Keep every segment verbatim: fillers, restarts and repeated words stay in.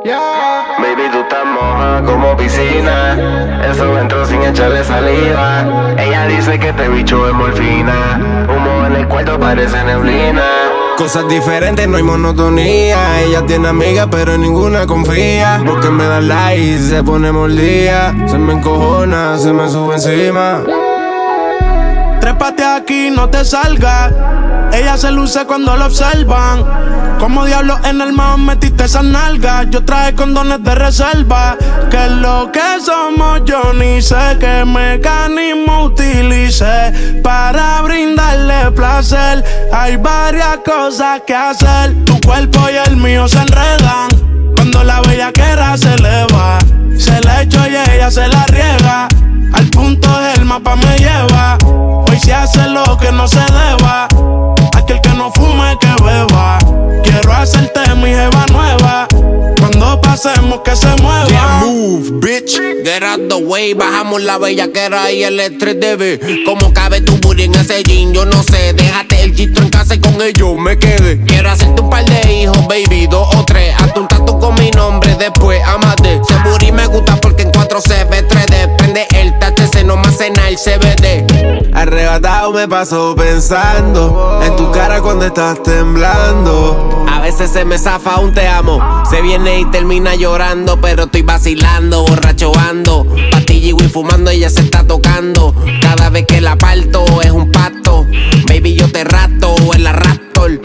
Yeah. Baby, tú estás moja como piscina. Eso entró sin echarle saliva. Ella dice que este bicho es morfina. Humo en el cuarto parece neblina. Cosas diferentes, no hay monotonía. Ella tiene amigas, pero ninguna confía. Porque me da like y se pone mordida. Se me encojona, se me sube encima. Trépate aquí, no te salgas. Ella se luce cuando lo observan. Como diablos en el mao metiste esas nalgas. Yo traje condones de reserva. Que es lo que somos yo ni sé. Qué mecanismo utilicé para brindarle placer. Hay varias cosas que hacer. Tu cuerpo y el mío se enredan cuando la bellaquera se eleva. Se le echo y ella se la riega. Al punto el mapa me lleva. Hoy se hace lo que no se deba. Aquel que no fume que beba. Quiero hacerte mi jeva nueva. Cuando pasemos que se mueva. Yeah, move, bitch. Get out the way. Bajamos la bellaquera y el estrés de ver cómo cabe tu booty en ese jean. Yo no sé, déjate el chistro en casa y con ello me quedé. Quiero hacerte un par de hijos, baby, dos o tres. Hazte un tatu con mi nombre, después amate. Ese booty me gusta porque en cuatro se ve tres D. Prende el T H C, no más cena el C B D. Arrebatado me paso pensando en tu cara cuando estás temblando. A veces se me zafa un te amo. Se viene y termina llorando, pero estoy vacilando, borrachoando. Pastilla y weed fumando, ella se está tocando. Cada vez que la parto es un pacto. Baby, yo te rato en la Raptor.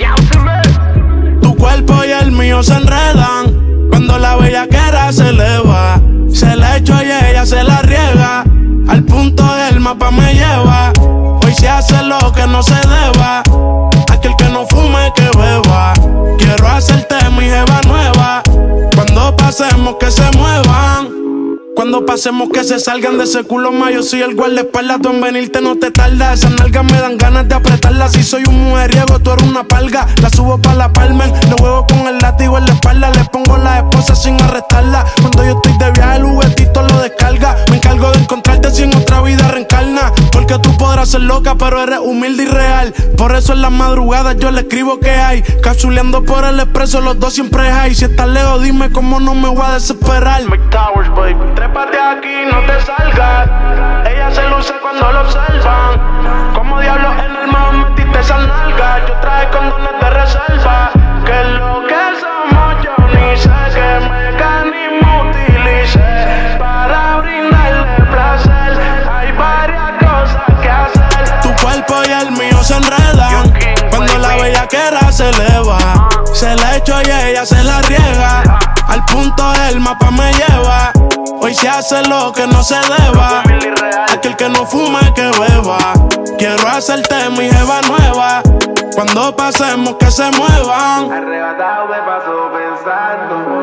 Tu cuerpo y el mío se enredan cuando la bellaquera se eleva. Se le echo y ella se la riega. Al punto el mapa me lleva. Hoy se hace lo que no se deba. Aquel que no fume que beba. Quiero hacerte mi jeva nueva. Cuando pasemos que se muevan. Cuando pasemos que se salgan de ese culo más. Yo soy el guardaespaldas, tú en venirte no te tardas. Esas nalgas me dan ganas de apretarlas. Si soy un mujeriego, tú eres una palga. La subo pa' la palmen, lo huevo con el látigo en la espalda. Le pongo la esposa sin arrestarla. Cuando yo estoy de viaje el juguetito lo descarga. Me encargo de encontrarte si en otra vida reencarna. Porque tú podrás ser loca pero eres humilde y real. Por eso en las madrugadas yo le escribo que hay. Capsuleando por el expreso los dos siempre hay. Si estás lejos dime cómo no me voy a desesperar. McTowers, baby. Trépate aquí, no te salgas. Ella se luce cuando lo observan. Como diablos en el mao metiste esas nalgas. Yo traje condones de reserva. Que es lo que somos yo ni sé. Qué mecanismo utilicé para brindarle placer. Hay varias cosas que hacer. Tu cuerpo y el mío se enredan cuando la bellaquera se eleva. Se le echo y ella se la riega. Al punto el mapa me lleva. Hoy se hace lo que no se deba. Aquel que no fume que beba. Quiero hacerte mi jeva nueva. Cuando pasemos que se muevan. Arrebatado me paso pensando